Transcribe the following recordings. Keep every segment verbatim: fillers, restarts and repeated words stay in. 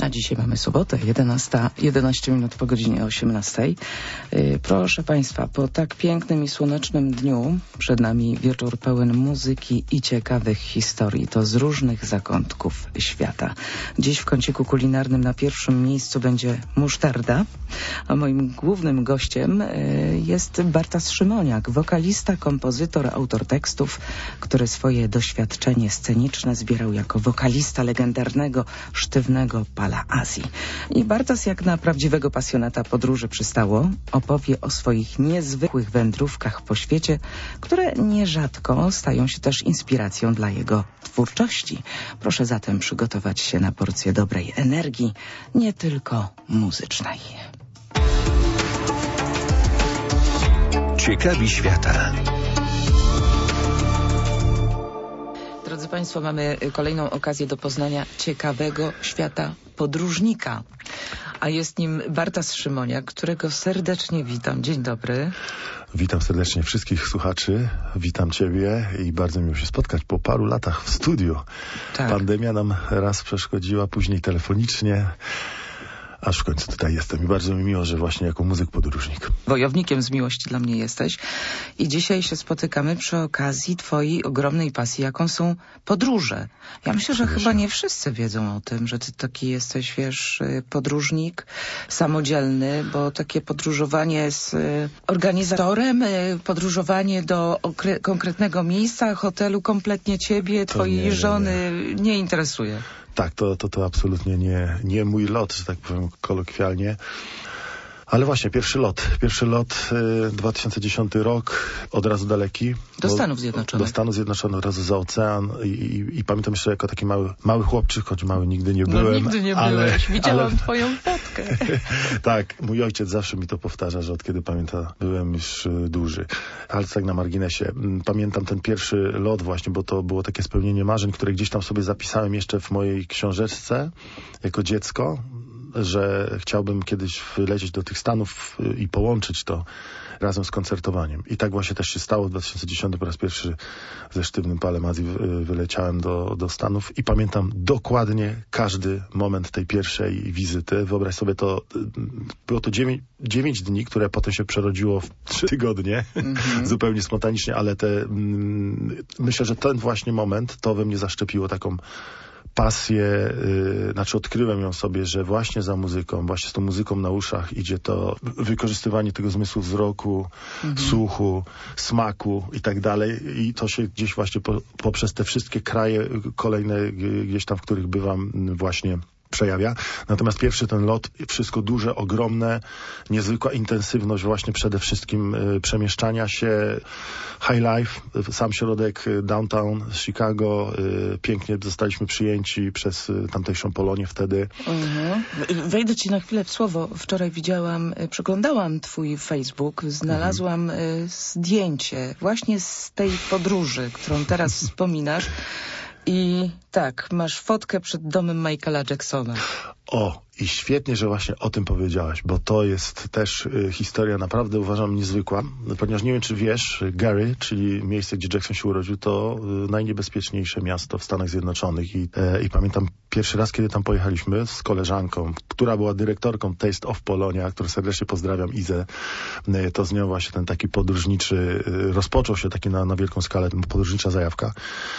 A dzisiaj mamy sobotę, jedenasta, jedenaście minut po godzinie osiemnastej. Yy, proszę Państwa, po tak pięknym i słonecznym dniu przed nami wieczór pełen muzyki i ciekawych historii. To z różnych zakątków świata. Dziś w kąciku kulinarnym na pierwszym miejscu będzie musztarda, a moim głównym gościem yy, jest Bartas Szymoniak, wokalista, kompozytor, autor tekstów, który swoje doświadczenie sceniczne zbierał jako wokalista legendarnego, sztywnego Pala Azji. I Bartas, jak na prawdziwego pasjonata podróży przystało, opowie o swoich niezwykłych wędrówkach po świecie, które nierzadko stają się też inspiracją dla jego twórczości. Proszę zatem przygotować się na porcję dobrej energii, nie tylko muzycznej. Ciekawi świata. Drodzy Państwo, mamy kolejną okazję do poznania ciekawego świata podróżnika. A jest nim Bartas Szymoniak, którego serdecznie witam. Dzień dobry. Witam serdecznie wszystkich słuchaczy. Witam Ciebie i bardzo miło się spotkać po paru latach w studiu. Tak. Pandemia nam raz przeszkodziła, później telefonicznie. Aż w końcu tutaj jestem i bardzo mi miło, że właśnie jako muzyk podróżnik. Wojownikiem z miłości dla mnie jesteś i dzisiaj się spotykamy przy okazji twojej ogromnej pasji, jaką są podróże. Ja myślę, że chyba nie wszyscy wiedzą o tym, że ty taki jesteś, wiesz, podróżnik samodzielny, bo takie podróżowanie z organizatorem, podróżowanie do konkretnego miejsca, hotelu kompletnie ciebie, twojej nie, żony nie, nie. nie interesuje. Tak, to, to, to absolutnie nie, nie mój lot, że tak powiem kolokwialnie. Ale właśnie, pierwszy lot. Pierwszy lot, y, dwa tysiące dziesiąty rok, od razu daleki. Do Stanów Zjednoczonych. Do Stanów Zjednoczonych, od razu za ocean. I, i, i pamiętam jeszcze jako taki mały, mały chłopczyk, choć mały nigdy nie byłem. No nigdy nie ale, byłeś, widziałam ale... twoją fotkę. Tak, mój ojciec zawsze mi to powtarza, że od kiedy pamięta, byłem już y, duży. Ale tak na marginesie. Pamiętam ten pierwszy lot właśnie, bo to było takie spełnienie marzeń, które gdzieś tam sobie zapisałem jeszcze w mojej książeczce jako dziecko, że chciałbym kiedyś wylecieć do tych Stanów i połączyć to razem z koncertowaniem. I tak właśnie też się stało. W dwa tysiące dziesiątym po raz pierwszy ze sztywnym Palem Azji wyleciałem do, do Stanów i pamiętam dokładnie każdy moment tej pierwszej wizyty. Wyobraź sobie to, było to dziewięć, dziewięć dni, które potem się przerodziło w trzy tygodnie, mm-hmm. zupełnie spontanicznie, ale te, mm, myślę, że ten właśnie moment to we mnie zaszczepiło taką pasję, yy, znaczy odkryłem ją sobie, że właśnie za muzyką, właśnie z tą muzyką na uszach idzie to wykorzystywanie tego zmysłu wzroku, mhm. słuchu, smaku i tak dalej. I to się gdzieś właśnie po, poprzez te wszystkie kraje kolejne gdzieś tam, w których bywam, właśnie przejawia. Natomiast pierwszy ten lot, wszystko duże, ogromne, niezwykła intensywność właśnie przede wszystkim y, przemieszczania się, high life, sam środek downtown Chicago, y, pięknie zostaliśmy przyjęci przez y, tamtejszą Polonię wtedy. Mhm. Wejdę ci na chwilę w słowo. Wczoraj widziałam, przeglądałam twój Facebook, znalazłam mhm. y, zdjęcie właśnie z tej podróży, którą teraz wspominasz. I tak, masz fotkę przed domem Michaela Jacksona. O, i świetnie, że właśnie o tym powiedziałaś, bo to jest też y, historia naprawdę, uważam, niezwykła, ponieważ nie wiem, czy wiesz, Gary, czyli miejsce, gdzie Jackson się urodził, to y, najniebezpieczniejsze miasto w Stanach Zjednoczonych i, y, i pamiętam pierwszy raz, kiedy tam pojechaliśmy z koleżanką, która była dyrektorką Taste of Polonia, którą serdecznie pozdrawiam, Izę, y, to z nią właśnie ten taki podróżniczy, y, rozpoczął się taki na, na wielką skalę, podróżnicza zajawka.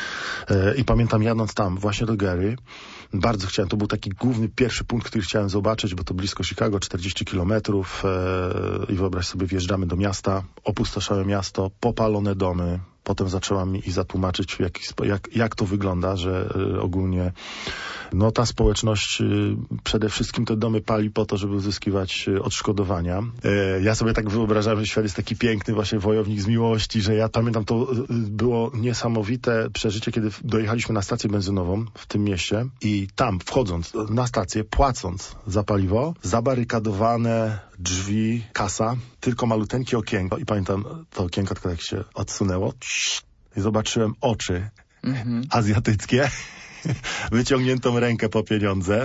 I pamiętam, jadąc tam właśnie do Gary, bardzo chciałem, to był taki główny pierwszy punkt, który chciałem zobaczyć, bo to blisko Chicago, czterdzieści kilometrów e, i wyobraź sobie, wjeżdżamy do miasta, opustoszałe miasto, popalone domy. Potem zaczęła mi i zatłumaczyć, jak, jak, jak to wygląda, że y, ogólnie no ta społeczność y, przede wszystkim te domy pali po to, żeby uzyskiwać y, odszkodowania. Y, ja sobie tak wyobrażałem, że świat jest taki piękny, właśnie wojownik z miłości, że ja pamiętam, to y, było niesamowite przeżycie, kiedy dojechaliśmy na stację benzynową w tym mieście i tam wchodząc na stację, płacąc za paliwo, zabarykadowane drzwi, kasa, tylko maluteńkie okienko i pamiętam, to okienko tylko jak się odsunęło i zobaczyłem oczy mm-hmm. azjatyckie wyciągniętą rękę po pieniądze,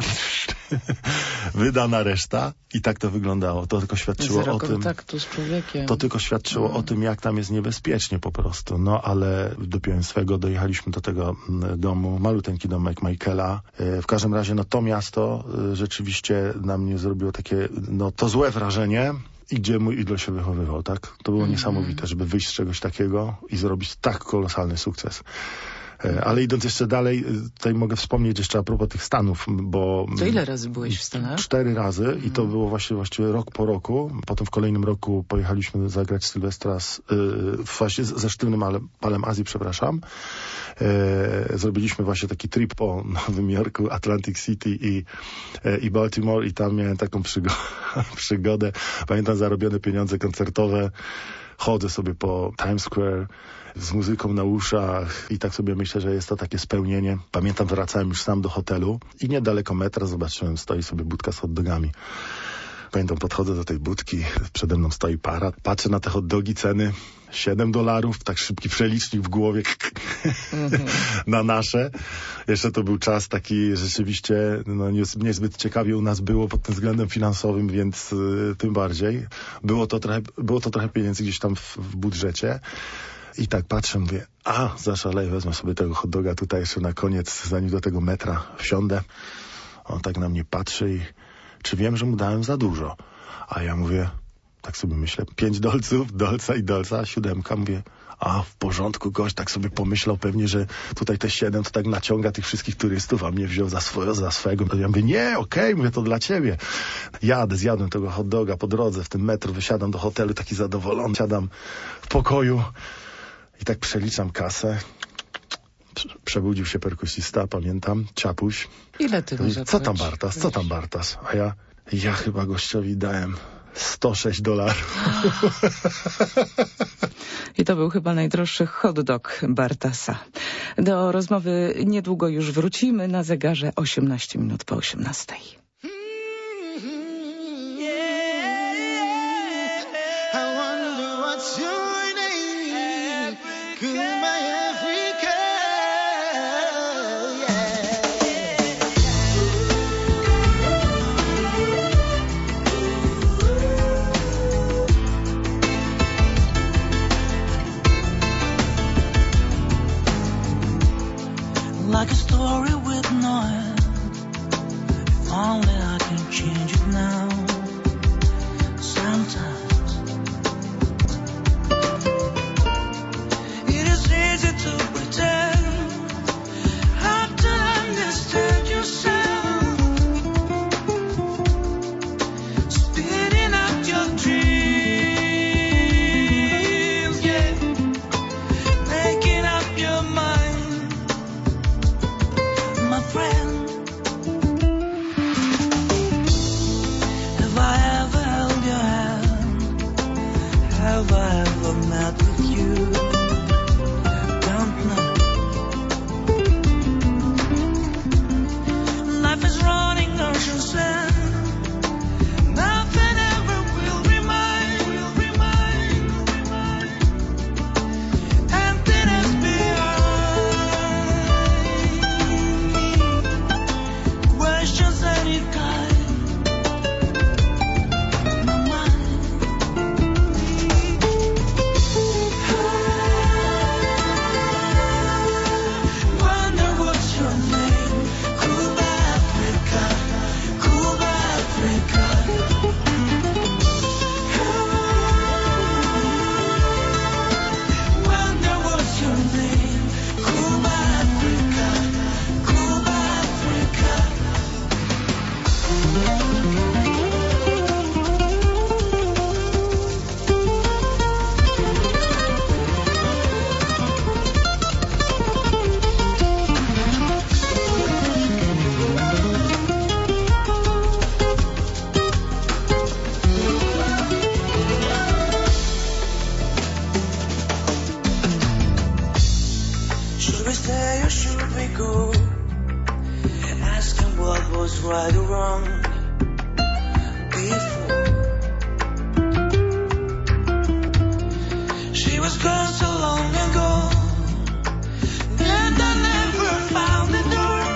wydana reszta i tak to wyglądało. To tylko świadczyło Zero o tym, kontaktu z człowiekiem. to tylko świadczyło mm. o tym, jak tam jest niebezpiecznie po prostu. No ale dopiąłem swego, dojechaliśmy do tego domu, maluteńki domek Michaela. W każdym razie, no to miasto rzeczywiście na mnie zrobiło takie, no to złe wrażenie. I gdzie mój idol się wychowywał, tak? To było mm. niesamowite, żeby wyjść z czegoś takiego i zrobić tak kolosalny sukces. Ale idąc jeszcze dalej, tutaj mogę wspomnieć jeszcze a propos tych Stanów, bo... To ile razy byłeś w Stanach? Cztery razy mm. i to było właśnie właściwie rok po roku. Potem w kolejnym roku pojechaliśmy zagrać Sylwestra z, yy, właśnie ze Sztywnym Palem Azji, przepraszam. Yy, zrobiliśmy właśnie taki trip po Nowym Jorku, Atlantic City i, yy, i Baltimore i tam miałem taką przygo przygodę. Pamiętam zarobione pieniądze koncertowe. Chodzę sobie po Times Square z muzyką na uszach i tak sobie myślę, że jest to takie spełnienie. Pamiętam, wracałem już sam do hotelu i niedaleko metra zobaczyłem, stoi sobie budka z hot dogami. Pamiętam, podchodzę do tej budki, przede mną stoi para, patrzę na te hot dogi, ceny siedem dolarów, tak szybki przelicznik w głowie mm-hmm. na nasze. Jeszcze to był czas taki rzeczywiście, no niezbyt ciekawie u nas było pod tym względem finansowym, więc y, tym bardziej. Było to trochę, było to trochę pieniędzy gdzieś tam w, w budżecie. I tak patrzę, mówię, a zaszaleję, wezmę sobie tego hot doga tutaj jeszcze na koniec, zanim do tego metra wsiądę. On tak na mnie patrzy i czy wiem, że mu dałem za dużo? A ja mówię, tak sobie myślę, pięć dolców, dolca i dolca, siódemka, mówię, a w porządku, gość tak sobie pomyślał pewnie, że tutaj te siedem to tak naciąga tych wszystkich turystów, a mnie wziął za swoje, za swego. Ja mówię, nie, okej, okay, mówię, to dla ciebie. Jadę, zjadłem tego hot doga po drodze, w tym metro, wysiadam do hotelu, taki zadowolony, siadam w pokoju i tak przeliczam kasę. Przebudził się perkusista, pamiętam, Czapuś. Ile ty mu Co tam Bartas, co tam Bartas? A ja, ja chyba gościowi dałem sto sześć dolarów. I to był chyba najdroższy hot dog Bartasa. Do rozmowy niedługo już wrócimy, na zegarze osiemnaście minut po osiemnastej. Like a story with no end. If only I can change it now. Sometimes it is easy to pretend hard to understand yourself. Speeding up your dreams, yeah. Making up your mind, my friend. Have I ever held your hand? Have I ever met with you? Don't know. Life is running oceans and nothing ever will remind, will remind, will remind. Emptiness behind. Questions any kind. My mind. Wonder what's your name? Cuba, Africa. Cuba, Africa. Wonder what's your name? Cuba, Africa. Cuba, Africa. Should we stay or should we go? Asking what was right or wrong before. She was gone so long ago, and I never found the door.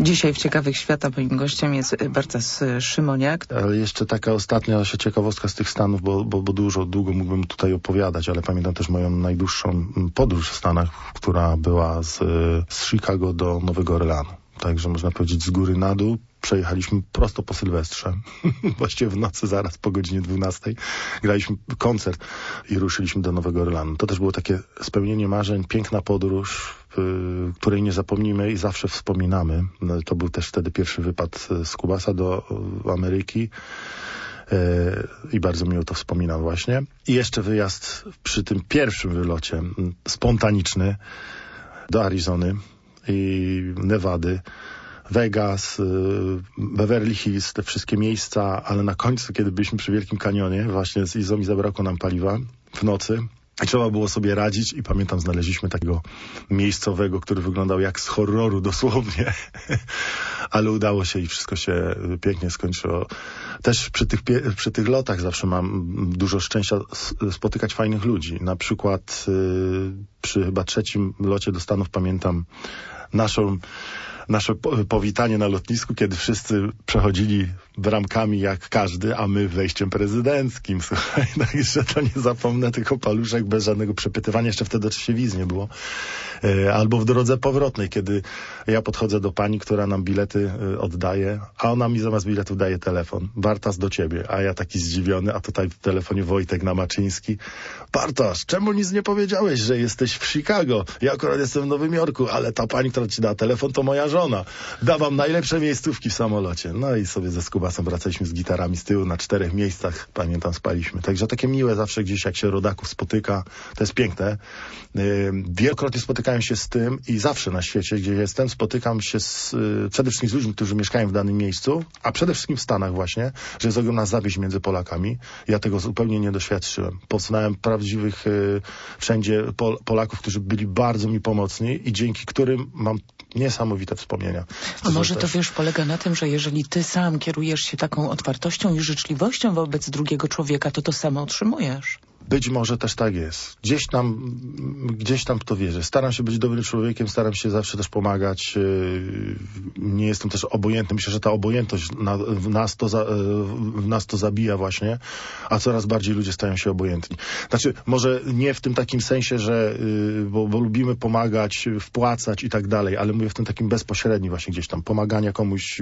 Dzisiaj w Ciekawych Świata moim gościem jest Bartas Szymoniak. Ale jeszcze taka ostatnia ciekawostka z tych Stanów, bo, bo, bo dużo, długo mógłbym tutaj opowiadać, ale pamiętam też moją najdłuższą podróż w Stanach, która była z, z Chicago do Nowego Orleanu. Także można powiedzieć z góry na dół. Przejechaliśmy prosto po Sylwestrze. Właściwie w nocy zaraz po godzinie dwunastej graliśmy koncert i ruszyliśmy do Nowego Orleanu. To też było takie spełnienie marzeń, piękna podróż, y, której nie zapomnimy i zawsze wspominamy. No, to był też wtedy pierwszy wypad z Kubasa do y, Ameryki. I bardzo miło to wspominam właśnie. I jeszcze wyjazd przy tym pierwszym wylocie, spontaniczny, do Arizony i Nevady, Vegas, Beverly Hills, te wszystkie miejsca, ale na końcu, kiedy byliśmy przy Wielkim Kanionie, właśnie z Izą i zabrakło nam paliwa w nocy, i trzeba było sobie radzić i pamiętam, znaleźliśmy takiego miejscowego, który wyglądał jak z horroru dosłownie, ale udało się i wszystko się pięknie skończyło. Też przy tych, przy tych lotach zawsze mam dużo szczęścia spotykać fajnych ludzi. Na przykład yy, przy chyba trzecim locie do Stanów pamiętam naszą nasze powitanie na lotnisku, kiedy wszyscy przechodzili bramkami jak każdy, a my wejściem prezydenckim. Słuchaj, także to nie zapomnę, tylko paluszek bez żadnego przepytywania. Jeszcze wtedy oczywiście wiz nie było. Albo w drodze powrotnej, kiedy ja podchodzę do pani, która nam bilety oddaje, a ona mi zamiast biletów daje telefon. Bartas, do ciebie. A ja taki zdziwiony, a tutaj w telefonie Wojtek Namaczyński. Bartosz, czemu nic nie powiedziałeś, że jesteś w Chicago? Ja akurat jestem w Nowym Jorku, ale ta pani, która ci da telefon, to moja żona. Da wam najlepsze miejscówki w samolocie. No i sobie ze Skubasem wracaliśmy z gitarami z tyłu na czterech miejscach, pamiętam, spaliśmy. Także takie miłe zawsze gdzieś, jak się rodaków spotyka, to jest piękne. Yy, wielokrotnie spotykałem się z tym i zawsze na świecie, gdzie jestem, spotykam się z, yy, przede wszystkim z ludźmi, którzy mieszkają w danym miejscu, a przede wszystkim w Stanach właśnie, że jest ogromna zawiść między Polakami. Ja tego zupełnie nie doświadczyłem. Poznałem prawdziwych yy, wszędzie Pol Polaków, którzy byli bardzo mi pomocni i dzięki którym mam niesamowite wspomnienia. A może to, wiesz, polega na tym, że jeżeli ty sam kierujesz się taką otwartością i życzliwością wobec drugiego człowieka, to to samo otrzymujesz. Być może też tak jest. Gdzieś tam, gdzieś tam w to wierzę. Staram się być dobrym człowiekiem, staram się zawsze też pomagać. Nie jestem też obojętny. Myślę, że ta obojętność na, w, nas to za, w nas to zabija właśnie, a coraz bardziej ludzie stają się obojętni. Znaczy, może nie w tym takim sensie, że bo, bo lubimy pomagać, wpłacać i tak dalej, ale mówię w tym takim bezpośrednim właśnie gdzieś tam pomagania komuś,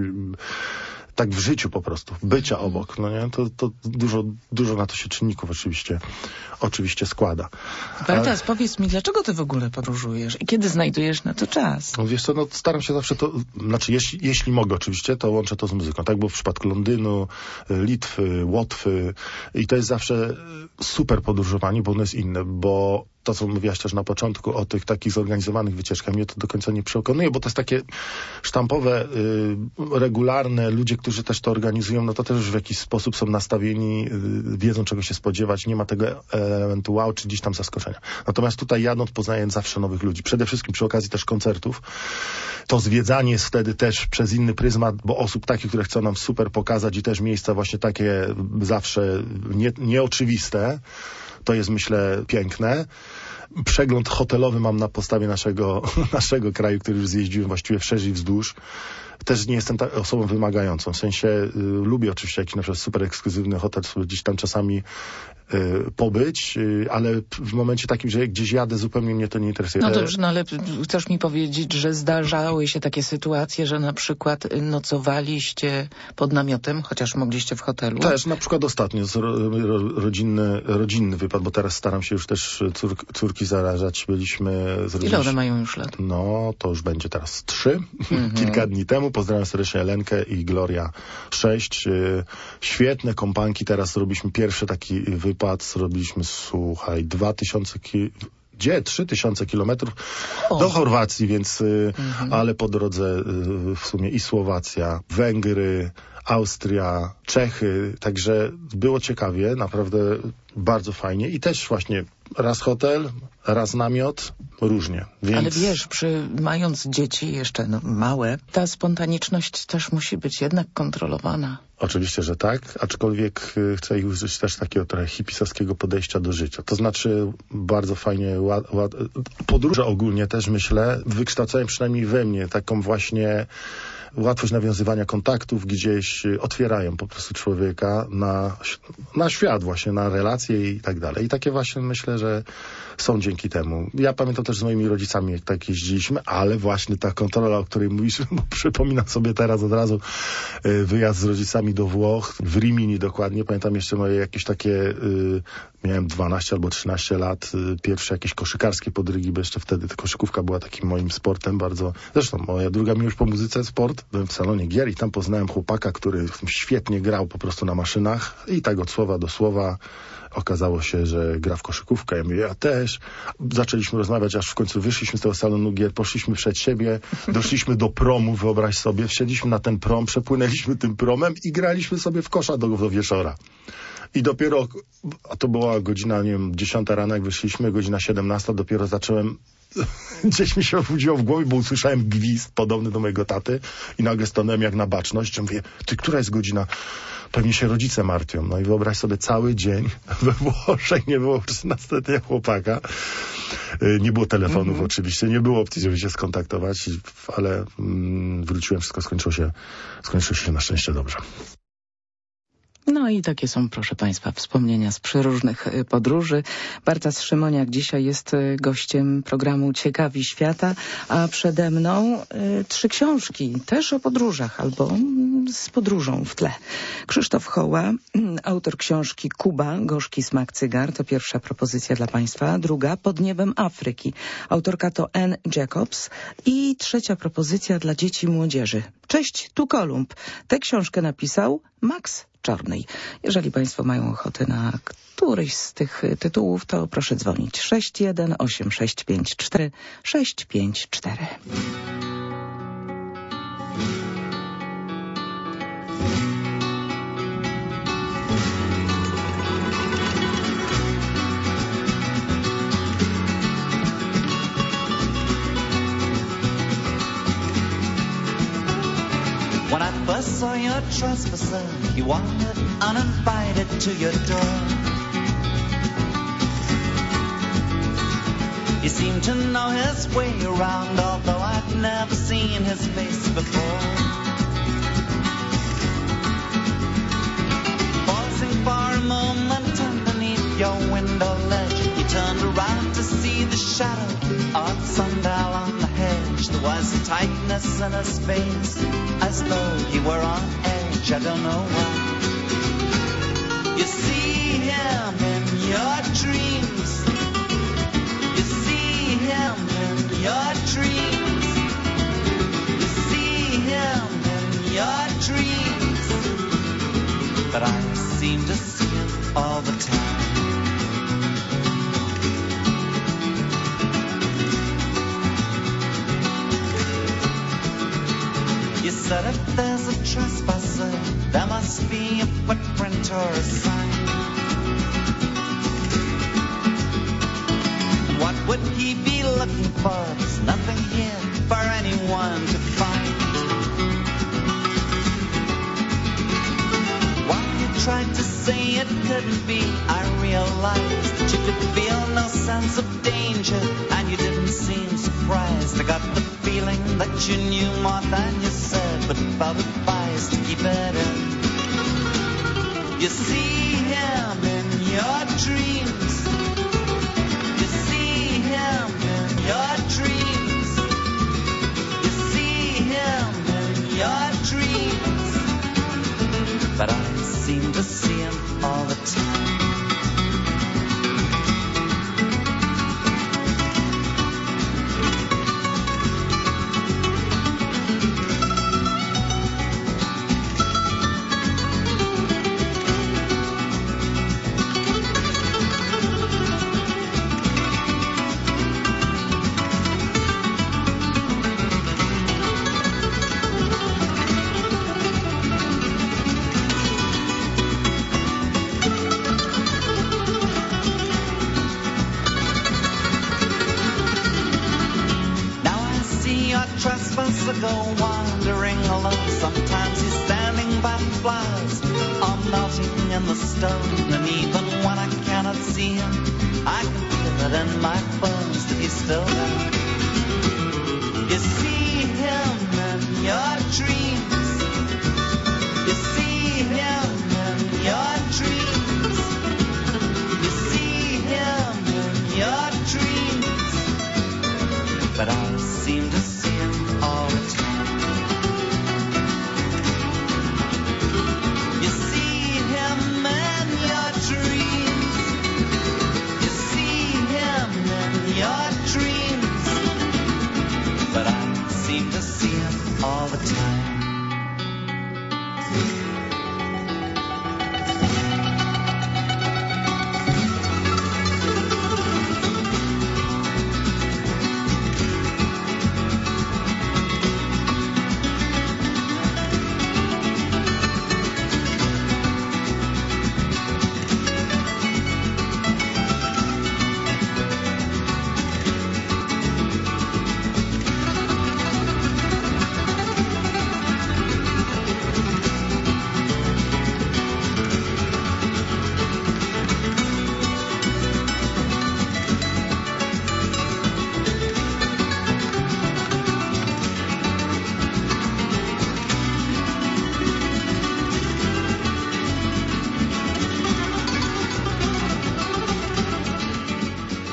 tak w życiu po prostu, bycia obok, no nie? To, to dużo, dużo na to się czynników oczywiście, oczywiście składa. Bartas, Ale... powiedz mi, dlaczego ty w ogóle podróżujesz i kiedy znajdujesz na to czas? No wiesz co, no staram się zawsze to, znaczy jeśli, jeśli mogę oczywiście, to łączę to z muzyką. Tak było w przypadku Londynu, Litwy, Łotwy i to jest zawsze super podróżowanie, bo ono jest inne, bo to, co mówiłaś też na początku o tych takich zorganizowanych wycieczkach, mnie to do końca nie przekonuje, bo to jest takie sztampowe, y, regularne, ludzie, którzy też to organizują, no to też już w jakiś sposób są nastawieni, y, wiedzą czego się spodziewać, nie ma tego elementu wow, czy gdzieś tam zaskoczenia. Natomiast tutaj jadąc poznaję zawsze nowych ludzi. Przede wszystkim przy okazji też koncertów. To zwiedzanie jest wtedy też przez inny pryzmat, bo osób takich, które chcą nam super pokazać i też miejsca właśnie takie zawsze nie, nieoczywiste. To jest, myślę, piękne. Przegląd hotelowy mam na podstawie naszego, naszego kraju, który już zjeździłem właściwie wszerz i wzdłuż. Też nie jestem ta osobą wymagającą. W sensie y, lubię oczywiście jakiś na przykład super ekskluzywny hotel, sobie gdzieś tam czasami y, pobyć, y, ale w momencie takim, że gdzieś jadę, zupełnie mnie to nie interesuje. No dobrze, no ale chcesz mi powiedzieć, że zdarzały się takie sytuacje, że na przykład nocowaliście pod namiotem, chociaż mogliście w hotelu? Też, na przykład ostatnio z ro, ro, rodzinny, rodzinny wypad, bo teraz staram się już też cór, córki zarażać. Byliśmy... Ile one mają już lat? No, to już będzie teraz trzy. Mm-hmm. Kilka dni temu. Pozdrawiam serdecznie Elenkę i Gloria sześć. Świetne kompanki. Teraz robiliśmy pierwszy taki wypad. Zrobiliśmy, słuchaj, dwa tysiące ki... Gdzie? Trzy tysiące kilometrów o. do Chorwacji, więc mhm. ale po drodze w sumie i Słowacja, Węgry, Austria, Czechy. Także było ciekawie, naprawdę bardzo fajnie. I też właśnie raz hotel, raz namiot, różnie. Więc... Ale wiesz, przy, mając dzieci jeszcze no, małe, ta spontaniczność też musi być jednak kontrolowana. Oczywiście, że tak, aczkolwiek chcę ich użyć też takiego trochę hipisowskiego podejścia do życia. To znaczy bardzo fajnie, ład, ład, podróże ogólnie też myślę, wykształcają przynajmniej we mnie taką właśnie łatwość nawiązywania kontaktów gdzieś otwierają po prostu człowieka na, na świat właśnie, na relacje i tak dalej. I takie właśnie myślę, że są dzięki temu. Ja pamiętam też z moimi rodzicami, jak tak jeździliśmy, ale właśnie ta kontrola, o której mówisz, bo przypominam sobie teraz od razu wyjazd z rodzicami do Włoch, w Rimini dokładnie. Pamiętam jeszcze moje jakieś takie, y, miałem dwanaście albo trzynaście lat, y, pierwsze jakieś koszykarskie podrygi, bo jeszcze wtedy ta koszykówka była takim moim sportem bardzo. Zresztą moja druga miłość po muzyce, sport. Byłem w salonie gier i tam poznałem chłopaka, który świetnie grał po prostu na maszynach i tak od słowa do słowa okazało się, że gra w koszykówkę. Ja mówię, ja też. Zaczęliśmy rozmawiać, aż w końcu wyszliśmy z tego salonu gier, poszliśmy przed siebie, doszliśmy do promu, wyobraź sobie, wsiedliśmy na ten prom, przepłynęliśmy tym promem i graliśmy sobie w kosza do, do wieczora. I dopiero, a to była godzina, nie wiem, dziesiąta rano, jak wyszliśmy, godzina siedemnasta, dopiero zacząłem, gdzieś mi się obudziło w głowie, bo usłyszałem gwizd podobny do mojego taty i nagle stanąłem jak na baczność. Mówię, ty, która jest godzina? Pewnie się rodzice martwią. No i wyobraź sobie, cały dzień we Włoszech nie było trzynastoletniego chłopaka. Nie było telefonów mm-hmm. oczywiście, nie było opcji, żeby się skontaktować, ale mm, wróciłem, wszystko skończyło się, skończyło się na szczęście dobrze. No i takie są, proszę Państwa, wspomnienia z przeróżnych podróży. Bartas Szymoniak dzisiaj jest gościem programu Ciekawi Świata, a przede mną y, trzy książki, też o podróżach albo z podróżą w tle. Krzysztof Hoła, autor książki Kuba, gorzki smak cygar, to pierwsza propozycja dla Państwa. Druga, Pod niebem Afryki. Autorka to Anne Jacobs. I trzecia propozycja dla dzieci i młodzieży. Cześć, tu Kolumb. Tę książkę napisał Max Czarnej. Jeżeli Państwo mają ochotę na któryś z tych tytułów, to proszę dzwonić sześć jeden osiem sześć pięć cztery sześć pięć cztery. When I first saw your trespasser, he wandered uninvited to your door. He seemed to know his way around, although I'd never seen his face before. Pausing for a moment underneath your window ledge, he turned around to see the shadow of sundial on the hedge. There was a tightness in his face, as though he were on edge, I don't know why. You see him in your dreams. You see him in your dreams. You see him in your dreams. But I seem to see him all the time. You said if there's a trespasser, there must be a footprint or a sign. What would he be looking for? There's nothing here for anyone to find. While you tried to say it couldn't be, I realized that you could feel no sense of danger, and you didn't seem surprised. I got the feeling that you knew more than you said, but felt advised to keep it in. You see him in your dreams. You see him in your dreams. You see him in your dreams. But I seem to see him all the time. Go wandering alone. Sometimes he's standing by the flowers, all melting in the stone. And even when I cannot see him, I can feel it in my bones that he's still there. You see him in your dreams.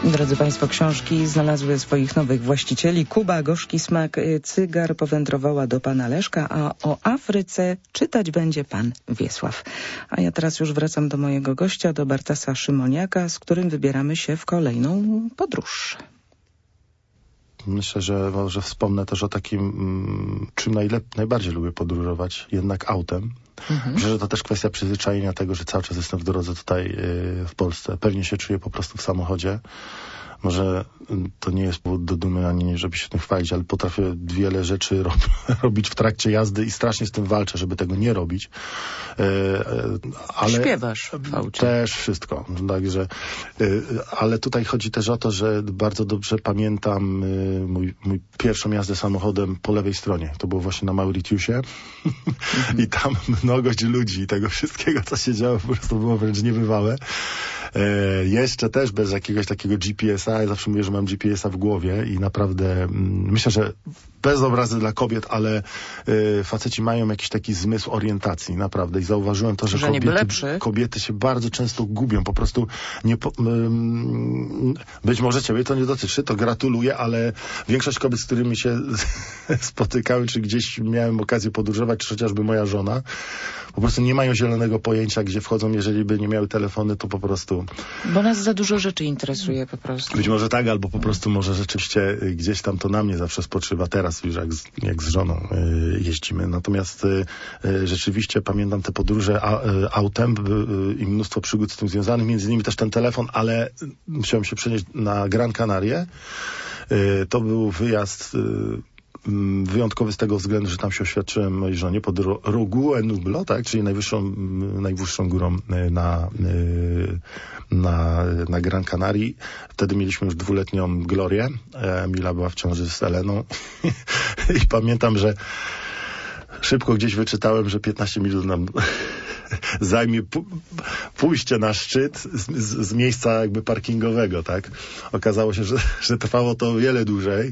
Drodzy Państwo, książki znalazły swoich nowych właścicieli. Kuba, gorzki smak cygar powędrowała do pana Leszka, a o Afryce czytać będzie pan Wiesław. A ja teraz już wracam do mojego gościa, do Bartasa Szymoniaka, z którym wybieramy się w kolejną podróż. Myślę, że może wspomnę też o takim, czym najlep- najbardziej lubię podróżować, jednak autem. Mhm. Myślę, że to też kwestia przyzwyczajenia tego, że cały czas jestem w drodze tutaj yy, w Polsce. Pewnie się czuję po prostu w samochodzie. Może to nie jest powód do dumy, ani nie, żeby się tym chwalić, ale potrafię wiele rzeczy rob, robić w trakcie jazdy i strasznie z tym walczę, żeby tego nie robić. E, ale śpiewasz w aucie. Też wszystko. Także, e, ale tutaj chodzi też o to, że bardzo dobrze pamiętam e, mój, mój pierwszą jazdę samochodem po lewej stronie. To było właśnie na Mauritiusie mhm. i tam mnogość ludzi i tego wszystkiego, co się działo, po prostu było wręcz niebywałe. E, jeszcze też bez jakiegoś takiego G P S a. Ja zawsze mówię, że mam G P S a w głowie i naprawdę mm, myślę, że bez obrazy dla kobiet, ale y, faceci mają jakiś taki zmysł orientacji, naprawdę. I zauważyłem to, że, że kobiety, kobiety się bardzo często gubią. Po prostu nie po, y, być może ciebie to nie dotyczy, to gratuluję, ale większość kobiet, z którymi się spotykałem, czy gdzieś miałem okazję podróżować, czy chociażby moja żona, po prostu nie mają zielonego pojęcia, gdzie wchodzą. Jeżeli by nie miały telefony, to po prostu... Bo nas za dużo rzeczy interesuje po prostu. Być może tak, albo po prostu może rzeczywiście gdzieś tam to na mnie zawsze spoczywa. Teraz już jak z, jak z żoną y, jeździmy. Natomiast y, y, rzeczywiście pamiętam te podróże a, y, autem y, i mnóstwo przygód z tym związanych. Między innymi też ten telefon, ale musiałem się przenieść na Gran Canaria. Y, to był wyjazd... Y, wyjątkowy z tego względu, że tam się oświadczyłem mojej żonie pod Rogue Nublo, tak, czyli najwyższą, najwyższą górą na, na, na Gran Canaria. Wtedy mieliśmy już dwuletnią Glorię. Mila była w ciąży z Eleną i pamiętam, że szybko gdzieś wyczytałem, że piętnaście minut nam zajmie pójście na szczyt z, z, z miejsca jakby parkingowego, tak. Okazało się, że, że trwało to o wiele dłużej.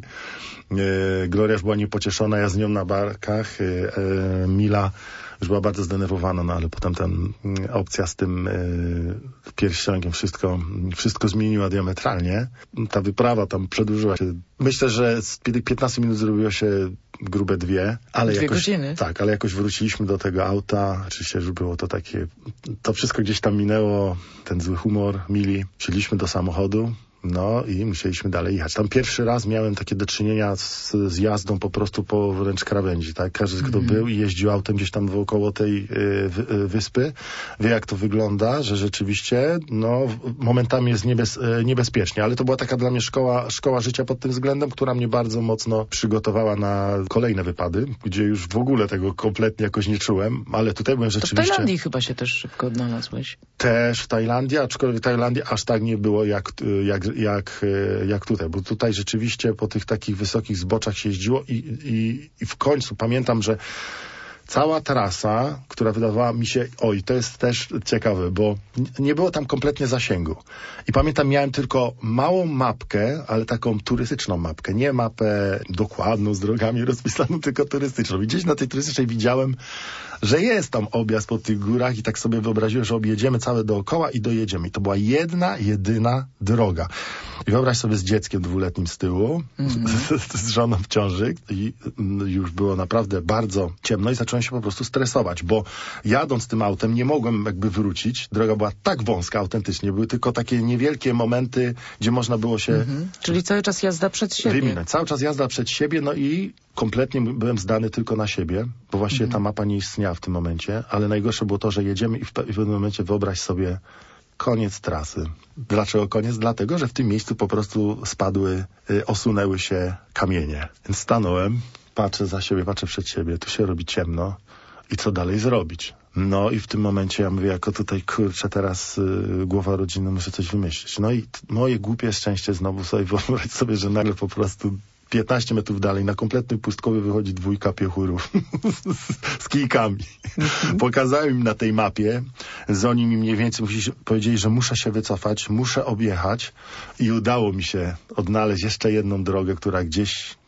E, Gloria już była niepocieszona, ja z nią na barkach. E, e, Mila już była bardzo zdenerwowana, no ale potem ten opcja z tym e, pierścionkiem wszystko, wszystko zmieniła diametralnie. Ta wyprawa tam przedłużyła się. Myślę, że z piętnastu minut zrobiło się grube dwie, ale dwie jakoś, godziny. Tak, ale jakoś wróciliśmy do tego auta. Oczywiście już było to takie, to wszystko gdzieś tam minęło, ten zły humor Mili. Wsiedliśmy do samochodu. No i musieliśmy dalej jechać. Tam pierwszy raz miałem takie do czynienia z, z jazdą po prostu po wręcz krawędzi, tak? Każdy, mm. kto był i jeździł autem gdzieś tam wokoło tej y, y, wyspy, wie jak to wygląda, że rzeczywiście, no, momentami jest niebez, y, niebezpiecznie, ale to była taka dla mnie szkoła, szkoła życia pod tym względem, która mnie bardzo mocno przygotowała na kolejne wypady, gdzie już w ogóle tego kompletnie jakoś nie czułem, ale tutaj byłem rzeczywiście... To w Tajlandii chyba się też szybko odnalazłeś. Też w Tajlandii, aczkolwiek w Tajlandii aż tak nie było jak, jak Jak, jak tutaj, bo tutaj rzeczywiście po tych takich wysokich zboczach się jeździło i, i, i w końcu pamiętam, że cała trasa, która wydawała mi się, oj, to jest też ciekawe, bo nie było tam kompletnie zasięgu. I pamiętam, miałem tylko małą mapkę, ale taką turystyczną mapkę, nie mapę dokładną z drogami rozpisaną, tylko turystyczną. I gdzieś na tej turystycznej widziałem, że jest tam objazd po tych górach i tak sobie wyobraziłem, że objedziemy całe dookoła i dojedziemy. I to była jedna, jedyna droga. I wyobraź sobie z dzieckiem dwuletnim z tyłu, mm. z, z żoną w ciąży i już było naprawdę bardzo ciemno i zacząłem się po prostu stresować, bo jadąc tym autem nie mogłem jakby wrócić. Droga była tak wąska autentycznie. Były tylko takie niewielkie momenty, gdzie można było się... Mm-hmm. Czyli cały czas jazda przed siebie. Wyminąć. Cały czas jazda przed siebie, no i kompletnie byłem zdany tylko na siebie, bo właściwie mm-hmm. ta mapa nie istniała w tym momencie, ale najgorsze było to, że jedziemy i w, pe- w pewnym momencie wyobraź sobie koniec trasy. Dlaczego koniec? Dlatego, że w tym miejscu po prostu spadły, y, osunęły się kamienie. Więc stanąłem, patrzę za siebie, patrzę przed siebie, tu się robi ciemno i co dalej zrobić? No i w tym momencie ja mówię, jako tutaj, kurczę, teraz y, głowa rodziny, muszę coś wymyślić. No i t- moje głupie szczęście znowu sobie wyobraź sobie, że nagle po prostu piętnaście metrów dalej na kompletnym pustkowie wychodzi dwójka piechurów z kijkami. Pokazałem im na tej mapie, z oni mi mniej więcej powiedzieli, że muszę się wycofać, muszę objechać i udało mi się odnaleźć jeszcze jedną drogę, która gdzieś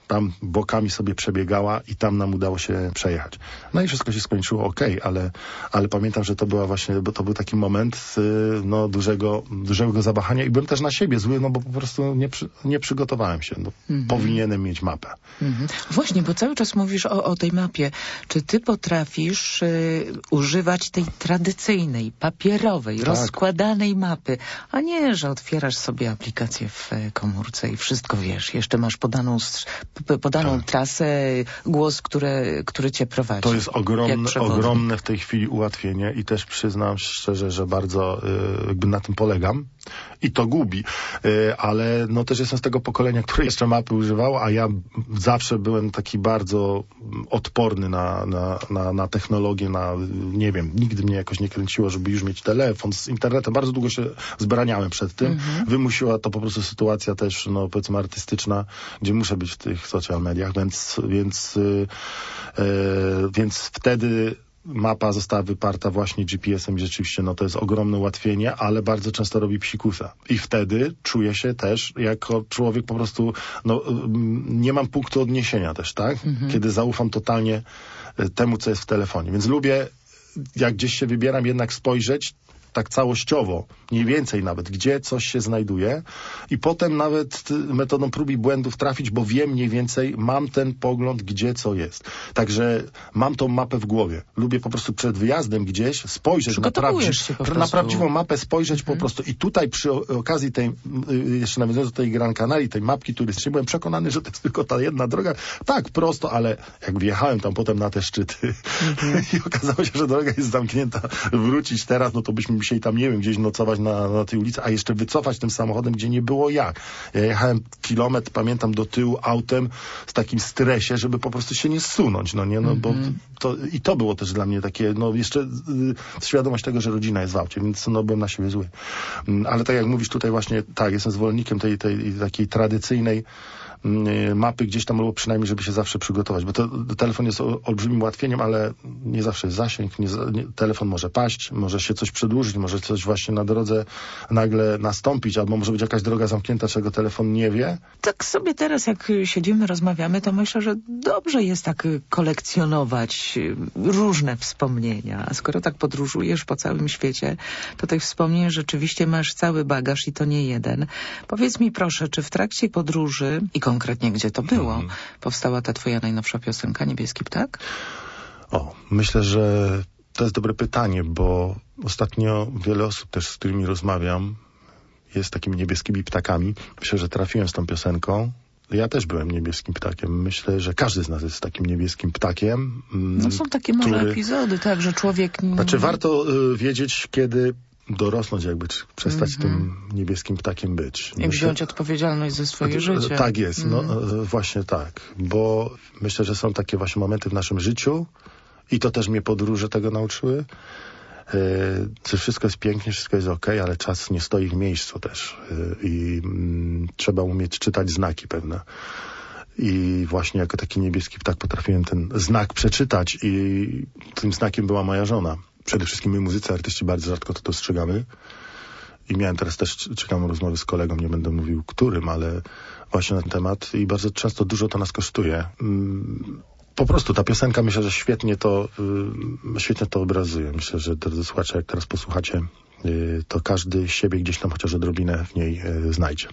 tam bokami sobie przebiegała i tam nam udało się przejechać. No i wszystko się skończyło okej, okay, ale, ale pamiętam, że to była właśnie, bo to był taki moment no, dużego, dużego zawahania i byłem też na siebie zły, no bo po prostu nie, przy, nie przygotowałem się. No, mm-hmm. Powinienem mieć mapę. Mm-hmm. Właśnie, bo cały czas mówisz o, o tej mapie. Czy ty potrafisz y, używać tej tradycyjnej, papierowej, tak. rozkładanej mapy, a nie, że otwierasz sobie aplikację w komórce i wszystko wiesz. Jeszcze masz podaną, podaną tak. trasę, głos, które, który cię prowadzi. To jest ogromne, ogromne w tej chwili ułatwienie i też przyznam szczerze, że bardzo y, jakby na tym polegam i to gubi. Y, ale no też jestem z tego pokolenia, które jeszcze mapy używało, a ja zawsze byłem taki bardzo odporny na, na, na, na technologię, na nie wiem, nigdy mnie jakoś nie kręciło, żeby już mieć telefon z internetem. Bardzo długo się zbraniałem przed tym. Mhm. Wymusiła to po prostu sytuacja też, no powiedzmy artystyczna, gdzie muszę być w tych social mediach, więc, więc, yy, yy, więc wtedy mapa została wyparta właśnie G P S-em i rzeczywiście no to jest ogromne ułatwienie, ale bardzo często robi psikusa. I wtedy czuję się też jako człowiek po prostu, no nie mam punktu odniesienia też, tak? Mhm. Kiedy zaufam totalnie temu, co jest w telefonie. Więc lubię, jak gdzieś się wybieram, jednak spojrzeć tak całościowo, mniej więcej nawet, gdzie coś się znajduje i potem nawet metodą prób i błędów trafić, bo wiem mniej więcej, mam ten pogląd, gdzie co jest. Także mam tą mapę w głowie. Lubię po prostu przed wyjazdem gdzieś spojrzeć na, prawdzi- na prawdziwą mapę, spojrzeć hmm. po prostu. I tutaj przy okazji tej, jeszcze nawiązując do tej Gran Canaria, tej mapki turystycznej, byłem przekonany, że to jest tylko ta jedna droga. Tak, prosto, ale jak wjechałem tam potem na te szczyty hmm. i okazało się, że droga jest zamknięta, wrócić teraz, no to byśmy musieli tam, nie wiem, gdzieś nocować na, na tej ulicy, a jeszcze wycofać tym samochodem, gdzie nie było jak. Ja jechałem kilometr, pamiętam, do tyłu autem z takim stresie, żeby po prostu się nie zsunąć, no nie, no mm-hmm. bo to, i to było też dla mnie takie, no jeszcze y, świadomość tego, że rodzina jest w aucie, więc no byłem na siebie zły. Mm, ale tak jak mówisz tutaj właśnie, tak, jestem zwolennikiem tej, tej takiej tradycyjnej mapy gdzieś tam, albo przynajmniej, żeby się zawsze przygotować, bo to, telefon jest olbrzymim ułatwieniem, ale nie zawsze jest zasięg, nie, nie, telefon może paść, może się coś przedłużyć, może coś właśnie na drodze nagle nastąpić, albo może być jakaś droga zamknięta, czego telefon nie wie. Tak sobie teraz, jak siedzimy, rozmawiamy, to myślę, że dobrze jest tak kolekcjonować różne wspomnienia, a skoro tak podróżujesz po całym świecie, to tych wspomnień rzeczywiście masz cały bagaż i to nie jeden. Powiedz mi proszę, czy w trakcie podróży i konkretnie gdzie to było, hmm. powstała ta twoja najnowsza piosenka Niebieski Ptak? O, myślę, że to jest dobre pytanie, bo ostatnio wiele osób też, z którymi rozmawiam, jest takimi niebieskimi ptakami. Myślę, że trafiłem z tą piosenką. Ja też byłem niebieskim ptakiem. Myślę, że każdy z nas jest takim niebieskim ptakiem. No są takie może który... epizody, tak, że człowiek... Znaczy warto y, wiedzieć, kiedy dorosnąć jakby, czy przestać mm-hmm. tym niebieskim ptakiem być. I myślę, wziąć odpowiedzialność za swoje życie. Tak jest, mm. no właśnie tak. Bo myślę, że są takie właśnie momenty w naszym życiu i to też mnie podróże tego nauczyły, że wszystko jest pięknie, wszystko jest okej, ale czas nie stoi w miejscu też i mm, trzeba umieć czytać znaki pewne. I właśnie jako taki niebieski ptak potrafiłem ten znak przeczytać i tym znakiem była moja żona. Przede wszystkim my muzycy, artyści bardzo rzadko to dostrzegamy. I miałem teraz też ciekawą rozmowę z kolegą, nie będę mówił którym, ale właśnie na ten temat i bardzo często dużo to nas kosztuje. Po prostu ta piosenka, myślę, że świetnie to, świetnie to obrazuje. Myślę, że drodzy słuchacze, jak teraz posłuchacie, to każdy siebie gdzieś tam chociaż odrobinę w niej znajdzie.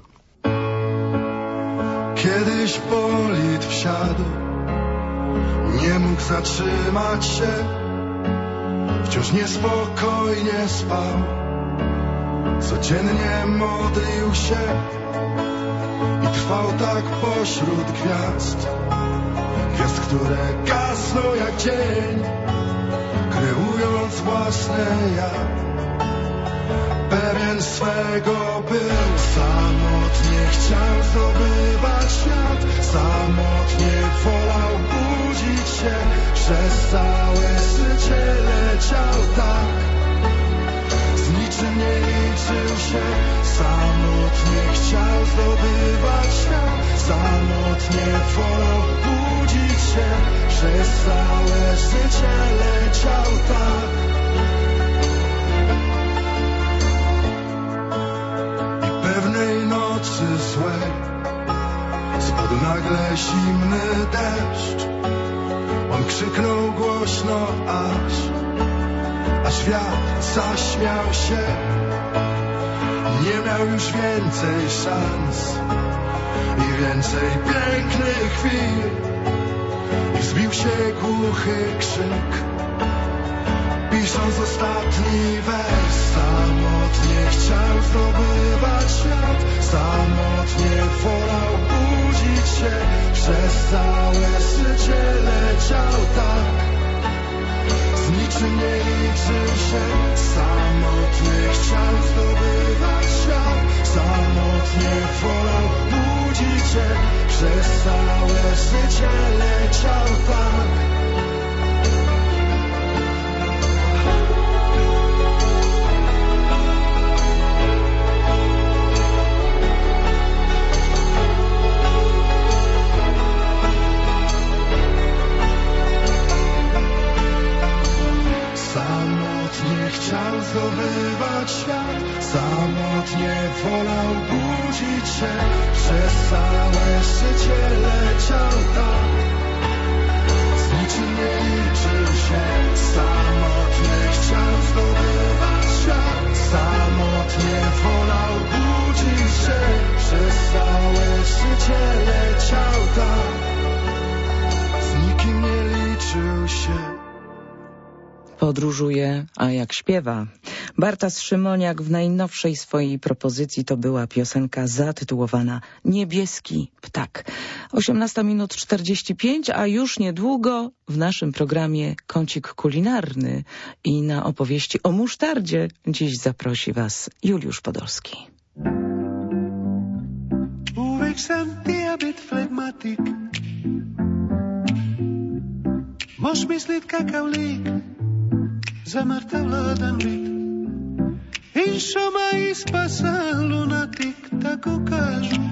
Kiedyś bolid wsiadł, nie mógł zatrzymać się. Wciąż niespokojnie spał, codziennie modlił się i trwał tak pośród gwiazd. Gwiazd, które gasną jak dzień, kreując własne ja. Pewien swego był, samotnie chciał zdobywać świat, samotnie wolał budzić się, przez całe życie leciał tak, z niczym nie liczył się, samotnie chciał zdobywać świat, samotnie wolał budzić się, przez całe życie leciał tak. I pewnej nocy złej Spadł nagle zimny deszcz, on krzyknął głośno aż, aż wiatr zaśmiał się. Nie miał już więcej szans i więcej pięknych chwil. I wzbił się głuchy krzyk, pisząc ostatni wers. Samotnie chciał zdobywać świat, samotnie wolał budzić się. Przez całe życie leciał tak, z niczym nie liczył się. Samotnie chciał zdobywać świat, samotnie wolał budzić się. Przez całe życie leciał tak. Chciał zdobywać świat, samotnie wolał budzić się. Przez całe życie leciał tak, z niczym nie liczył się. Samotnie chciał zdobywać świat, samotnie wolał budzić się. Przez całe życie leciał tak, z nikim nie liczył się. Podróżuje, a jak śpiewa. Bartas Szymoniak w najnowszej swojej propozycji to była piosenka zatytułowana Niebieski ptak. osiemnasta minut czterdzieści pięć, a już niedługo w naszym programie kącik kulinarny i na opowieści o musztardzie dziś zaprosi Was Juliusz Podolski. Uvek sam diabet flegmatik, moš myslit kakav lik za mrtav ladan bit. I što ma ispasa lunatik, tako kažu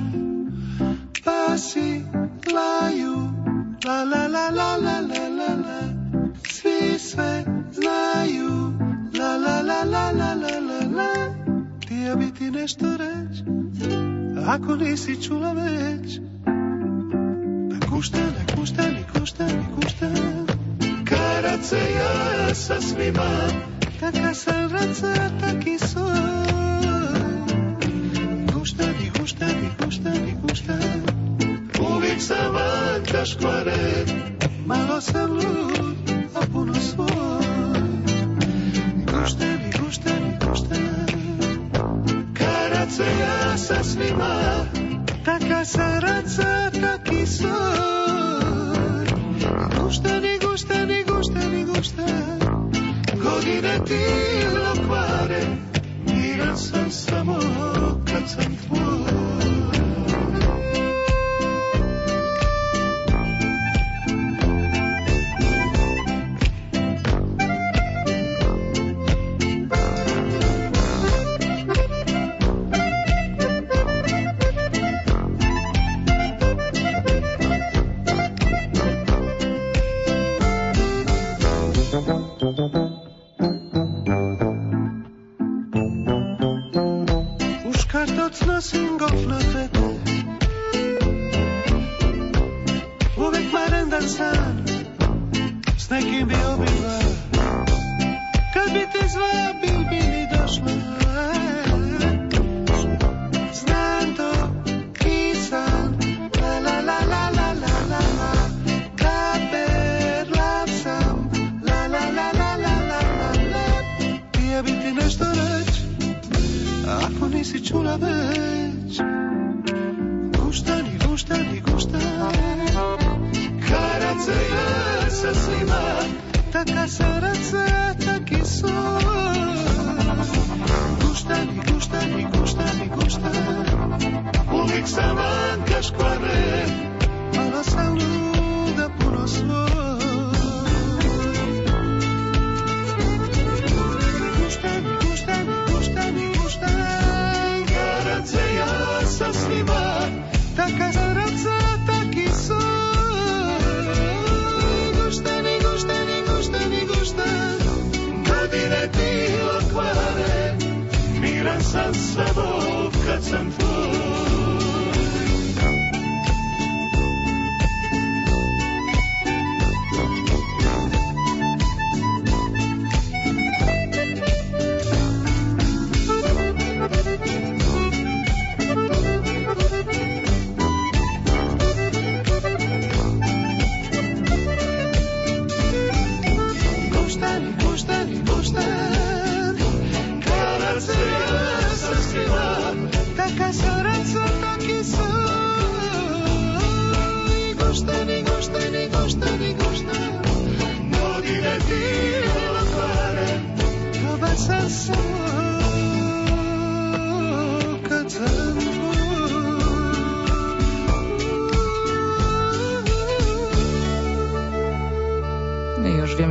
pasi laju, la la la la la la la la. Svi sve znaju, la la la la la la la la. Tija bi ti nešto reći, ako nisi čula već. Da kušta, da kušta, ni kušta, ni kušta. Karace ja sa svima, taka sam raca, taki son. Gušta, ni gušta, ni gušta, ni gušta. Uvijek sam vanka škvare, malo sam lud, a puno svoj. Gušta, ni gušta, ni gušta. Karace ja sa svima, taka sam raca, taki son. Gušta, ni gušta, ni gušta, ni gušta. Godine ti lokvare, miran sam samo kad sam tvoj. Nosim gofnate, uvek marendan san, s nekim bi obila. Kad bi te zva, bil bi mi došla. Znam to i sam, la la la la la la la la. Kaperlav sam, la la la la la la la la. Tija bi ti nešto reći, ako nisi čula već. Gušta, ni gušta, ni gušta. Karace ja sa svima, taka saraca, taki son. Gušta, ni gušta, ni gušta, ni gušta. Uvijek sam vanka škvare, malo sam luda, puno svoj. Gušta, ni gušta, ni gušta, ni gušta. Karace ja sa svima, taka zaraca, taki son. Gušta, ni gušta, ni gušta, ni gušta. Godine ti lokvare, miran sam samo kad sam tvoj.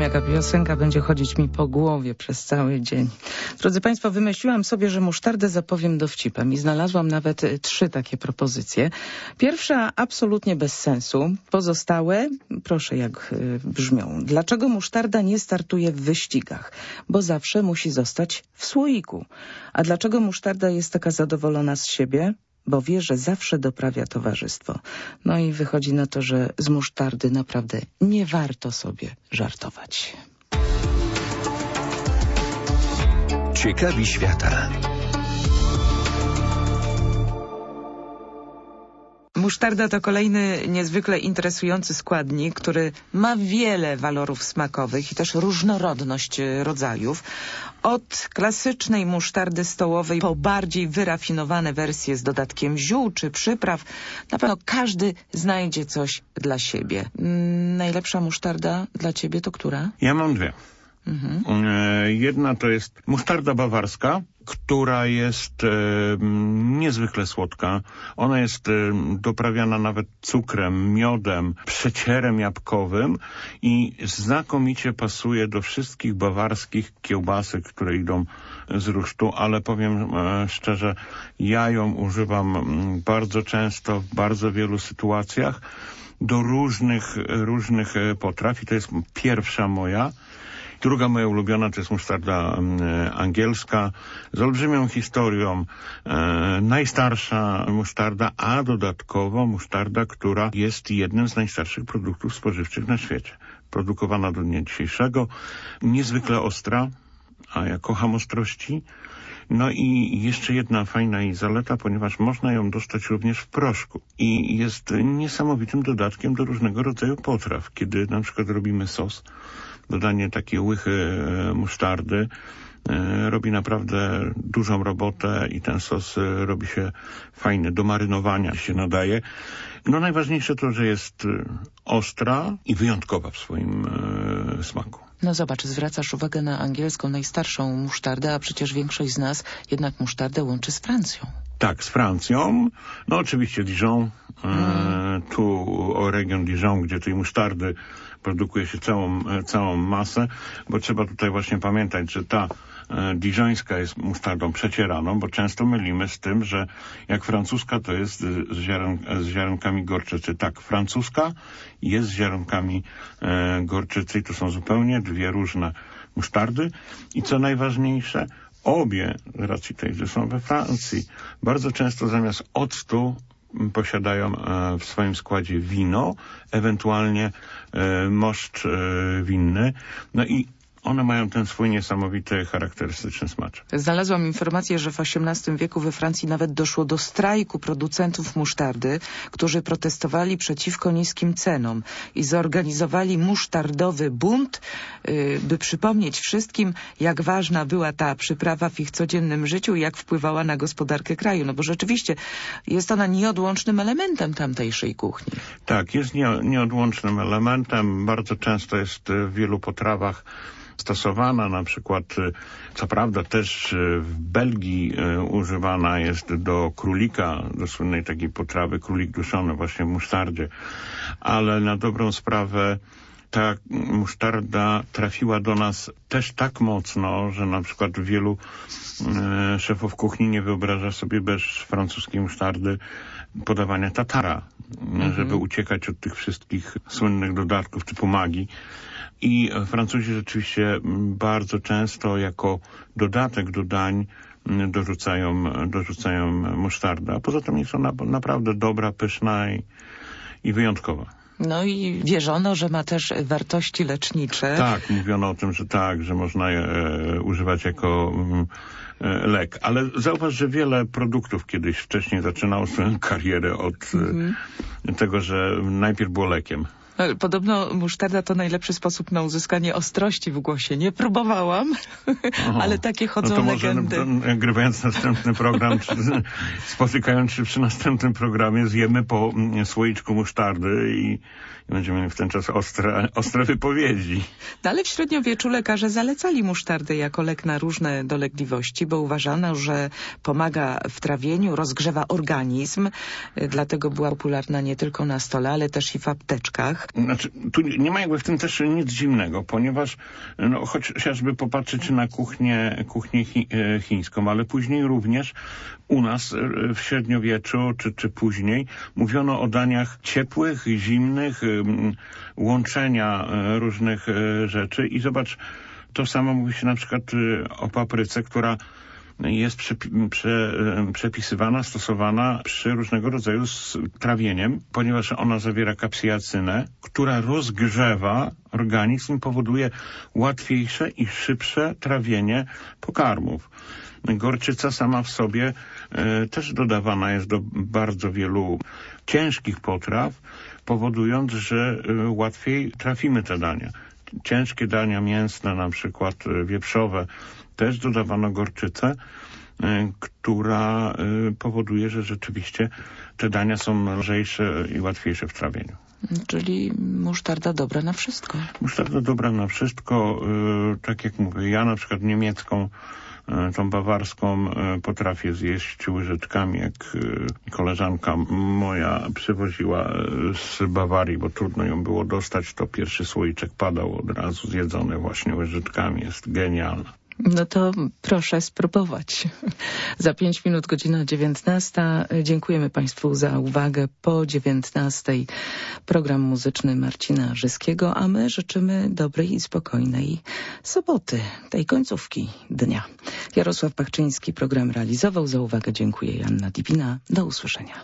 jaka piosenka będzie chodzić mi po głowie przez cały dzień. Drodzy Państwo, wymyśliłam sobie, że musztardę zapowiem dowcipem i znalazłam nawet trzy takie propozycje. Pierwsza absolutnie bez sensu. Pozostałe, proszę jak y, brzmią. Dlaczego musztarda nie startuje w wyścigach? Bo zawsze musi zostać w słoiku. A dlaczego musztarda jest taka zadowolona z siebie? Bo wie, że zawsze doprawia towarzystwo. No i wychodzi na to, że z musztardy naprawdę nie warto sobie żartować. Ciekawi świata. Musztarda to kolejny niezwykle interesujący składnik, który ma wiele walorów smakowych i też różnorodność rodzajów. Od klasycznej musztardy stołowej po bardziej wyrafinowane wersje z dodatkiem ziół czy przypraw, na pewno każdy znajdzie coś dla siebie. Mm, najlepsza musztarda dla ciebie to która? Ja mam dwie. Mhm. E, jedna to jest musztarda bawarska, która jest e, niezwykle słodka. Ona jest e, doprawiana nawet cukrem, miodem, przecierem jabłkowym i znakomicie pasuje do wszystkich bawarskich kiełbasek, które idą z rusztu, ale powiem e, szczerze, ja ją używam bardzo często w bardzo wielu sytuacjach do różnych, różnych potraw i to jest pierwsza moja. Druga moja ulubiona to jest musztarda e, angielska z olbrzymią historią. E, najstarsza musztarda, a dodatkowo musztarda, która jest jednym z najstarszych produktów spożywczych na świecie. Produkowana do dnia dzisiejszego. Niezwykle ostra, a ja kocham ostrości. No i jeszcze jedna fajna jej zaleta, ponieważ można ją dostać również w proszku. I jest niesamowitym dodatkiem do różnego rodzaju potraw. Kiedy na przykład robimy sos, dodanie takiej łychy musztardy e, robi naprawdę dużą robotę i ten sos e, robi się fajny, do marynowania się nadaje. No najważniejsze to, że jest ostra i wyjątkowa w swoim e, smaku. No zobacz, zwracasz uwagę na angielską najstarszą musztardę, a przecież większość z nas jednak musztardę łączy z Francją. Tak, z Francją. No oczywiście Dijon, e, tu o region Dijon, gdzie tej musztardy produkuje się całą, całą masę, bo trzeba tutaj właśnie pamiętać, że ta e, diżońska jest musztardą przecieraną, bo często mylimy z tym, że jak francuska to jest z, ziaren, z ziarenkami gorczycy. Tak, francuska jest z ziarenkami e, gorczycy i to są zupełnie dwie różne musztardy. I co najważniejsze, obie, z racji tej, że są we Francji, bardzo często zamiast octu posiadają w swoim składzie wino, ewentualnie moszcz winny. No i one mają ten swój niesamowity, charakterystyczny smaczek. Znalazłam informację, że w osiemnastym wieku we Francji nawet doszło do strajku producentów musztardy, którzy protestowali przeciwko niskim cenom i zorganizowali musztardowy bunt, by przypomnieć wszystkim, jak ważna była ta przyprawa w ich codziennym życiu i jak wpływała na gospodarkę kraju. No bo rzeczywiście jest ona nieodłącznym elementem tamtejszej kuchni. Tak, jest nie, nieodłącznym elementem. Bardzo często jest w wielu potrawach stosowana, na przykład, co prawda też w Belgii używana jest do królika, do słynnej takiej potrawy, królik duszony właśnie w musztardzie, ale na dobrą sprawę ta musztarda trafiła do nas też tak mocno, że na przykład wielu e, szefów kuchni nie wyobraża sobie bez francuskiej musztardy podawania tatara, mhm. żeby uciekać od tych wszystkich słynnych dodatków typu magii. I Francuzi rzeczywiście bardzo często jako dodatek do dań dorzucają, dorzucają musztardę. A poza tym jest ona naprawdę dobra, pyszna i, i wyjątkowa. No i wierzono, że ma też wartości lecznicze. Tak, mówiono o tym, że tak, że można je e, używać jako e, lek. Ale zauważ, że wiele produktów kiedyś wcześniej zaczynało swoją karierę od mhm. e, tego, że najpierw było lekiem. Podobno musztarda to najlepszy sposób na uzyskanie ostrości w głosie. Nie próbowałam, Oho. ale takie chodzą no to może legendy. Nagrywając następny program, czy spotykając się przy następnym programie, zjemy po słoiczku musztardy i będziemy mieli w ten czas ostre, ostre wypowiedzi. No ale w średniowieczu lekarze zalecali musztardę jako lek na różne dolegliwości, bo uważano, że pomaga w trawieniu, rozgrzewa organizm. Dlatego była popularna nie tylko na stole, ale też i w apteczkach. Znaczy, tu nie ma jakby w tym też nic dziwnego, ponieważ no, chociażby popatrzeć na kuchnię, kuchnię chi, chińską, ale później również u nas w średniowieczu czy, czy później mówiono o daniach ciepłych, zimnych, łączenia różnych rzeczy i zobacz, to samo mówi się na przykład o papryce, która jest prze, prze, przepisywana, stosowana przy różnego rodzaju trawieniem, ponieważ ona zawiera kapsjacynę, która rozgrzewa organizm i powoduje łatwiejsze i szybsze trawienie pokarmów. Gorczyca sama w sobie e, też dodawana jest do bardzo wielu ciężkich potraw, powodując, że e, łatwiej trafimy te dania. Ciężkie dania mięsne, na przykład wieprzowe, też dodawano gorczycę, y, która y, powoduje, że rzeczywiście te dania są lżejsze i łatwiejsze w trawieniu. Czyli musztarda dobra na wszystko. Musztarda dobra na wszystko. Y, tak jak mówię, ja na przykład niemiecką, y, tą bawarską y, potrafię zjeść łyżeczkami, jak y, koleżanka moja przywoziła y, z Bawarii, bo trudno ją było dostać, to pierwszy słoiczek padał od razu zjedzony właśnie łyżeczkami. Jest genialna. No to proszę spróbować. Za pięć minut godzina dziewiętnasta. Dziękujemy Państwu za uwagę. Po dziewiętnastej program muzyczny Marcina Żyskiego, a my życzymy dobrej i spokojnej soboty, tej końcówki dnia. Jarosław Pachczyński program realizował. Za uwagę dziękuję. Joanna Dibina. Do usłyszenia.